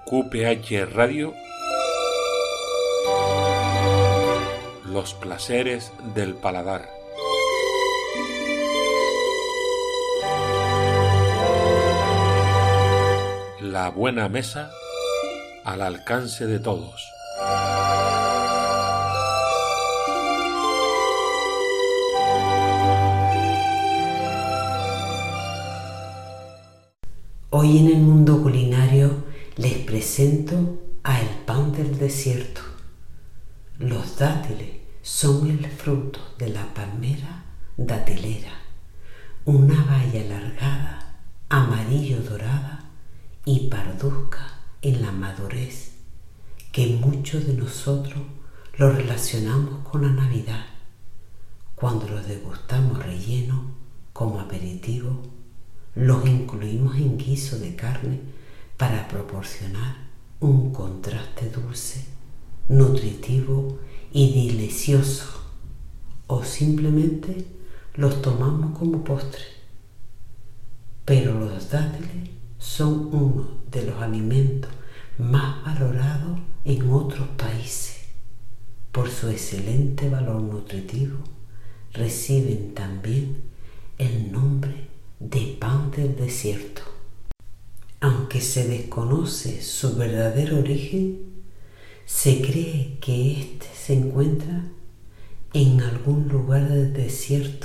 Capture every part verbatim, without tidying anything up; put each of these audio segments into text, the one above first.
Q P H Radio, los placeres del paladar. La buena mesa al alcance de todos. Hoy en el mundo culinario les presento a el pan del desierto. Los dátiles son el fruto de la palmera datilera, una baya alargada, amarillo dorada y parduzca en la madurez, que muchos de nosotros lo relacionamos con la Navidad, cuando los degustamos rellenos como aperitivo. Los incluimos en guiso de carne para proporcionar un contraste dulce, nutritivo y delicioso, o simplemente los tomamos como postre. Pero los dátiles son uno de los alimentos más valorados en otros países. Por su excelente valor nutritivo, reciben también el nombre de pan del desierto. Aunque se desconoce su verdadero origen, se cree que éste se encuentra en algún lugar del desierto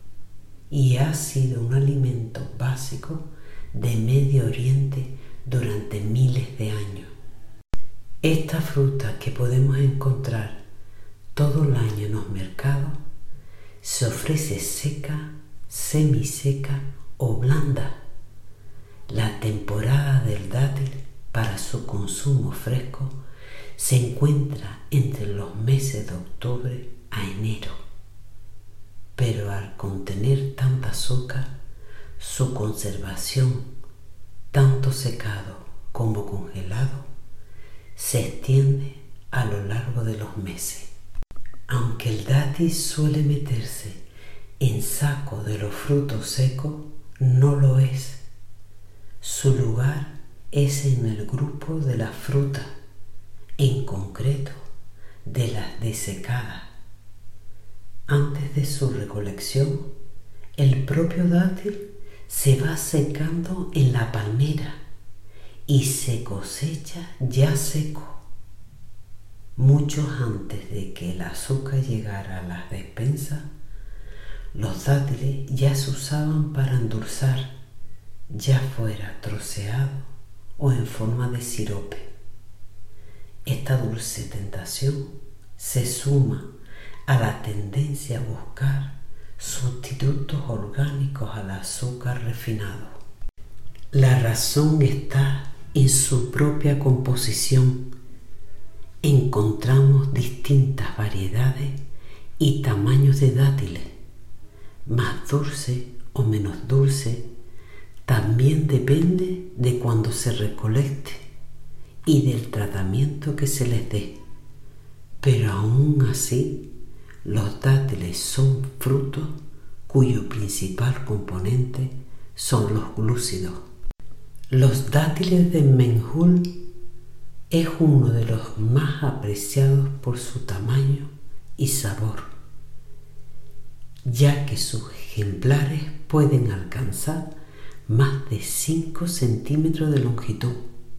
y ha sido un alimento básico de Medio Oriente durante miles de años. Esta fruta, que podemos encontrar todo el año en los mercados, se ofrece seca, semiseca o blanda. La temporada del dátil para su consumo fresco se encuentra entre los meses de octubre a enero, pero al contener tanta azúcar, su conservación, tanto secado como congelado, se extiende a lo largo de los meses. Aunque el dátil suele meterse en saco de los frutos secos, no lo es. Su lugar es en el grupo de las frutas, en concreto de las desecadas. Antes de su recolección, el propio dátil se va secando en la palmera y se cosecha ya seco. Mucho antes de que el azúcar llegara a las despensas, los dátiles ya se usaban para endulzar, ya fuera troceado o en forma de sirope. Esta dulce tentación se suma a la tendencia a buscar sustitutos orgánicos al azúcar refinado. La razón está en su propia composición. Encontramos distintas variedades y tamaños de dátiles, más dulce o menos dulce. También depende de cuándo se recolecte y del tratamiento que se les dé. Pero aún así, los dátiles son frutos cuyo principal componente son los glúcidos. Los dátiles de Menjul es uno de los más apreciados por su tamaño y sabor, ya que sus ejemplares pueden alcanzar más de cinco centímetros de longitud.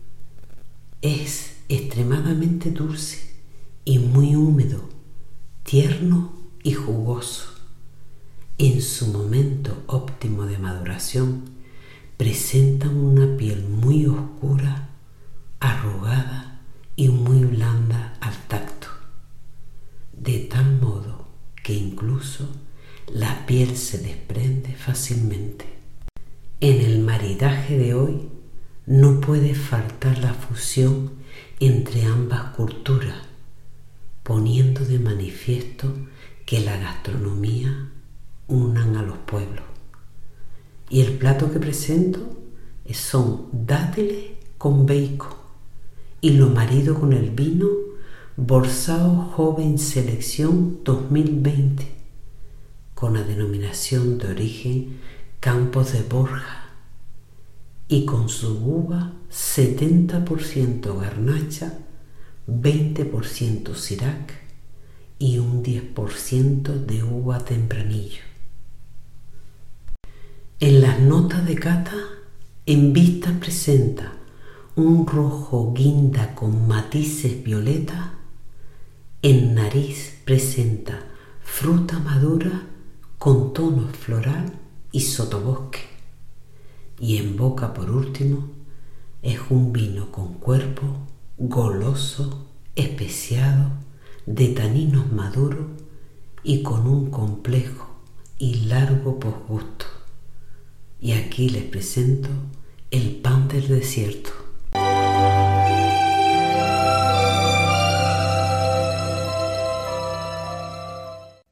Es extremadamente dulce y muy húmedo, tierno y jugoso. En su momento óptimo de maduración, presentan una piel muy oscura, arrugada y muy blanda al tacto, de tal modo que incluso la piel se desprende fácilmente. En el maridaje de hoy no puede faltar la fusión entre ambas culturas, poniendo de manifiesto que la gastronomía unan a los pueblos. Y el plato que presento son dátiles con bacon y lo marido con el vino Borsao Joven Selección dos mil veinte, con la denominación de origen Campos de Borja, y con su uva setenta por ciento garnacha, veinte por ciento Syrah y un diez por ciento de uva tempranillo. En las notas de cata, en vista presenta un rojo guinda con matices violeta, en nariz presenta fruta madura con tono floral y sotobosque, y en boca por último es un vino con cuerpo goloso, especiado, de taninos maduros y con un complejo y largo posgusto. Y aquí les presento el pan del desierto.